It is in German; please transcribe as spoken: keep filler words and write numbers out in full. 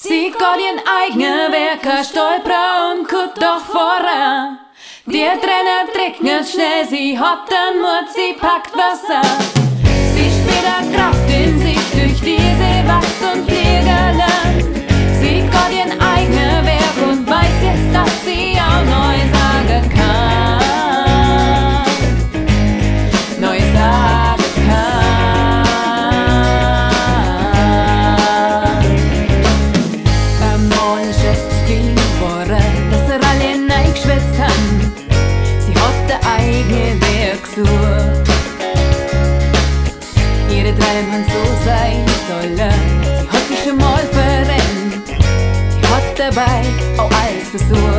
Sie geht ihren eigenen Weg, stolpern und kommt doch voran. Die Tränen trocknen schnell, sie hat den Mut, sie packt Wasser. Sie spürt eine Kraft in sich, durch die sie wächst und fliegen lernt. Sie geht ihren eigenen Weg und weiß jetzt, dass sie auch neu sagen kann. Neu sagen kann. Beim Morgen schätzt sie geworden, dass er alle neigeschwätzt haben. Sie hat den eigenen Weg gesucht. Ihre Träume haben so sein sollen. Sie hat sich schon mal verrennt. Sie hat dabei auch alles versucht.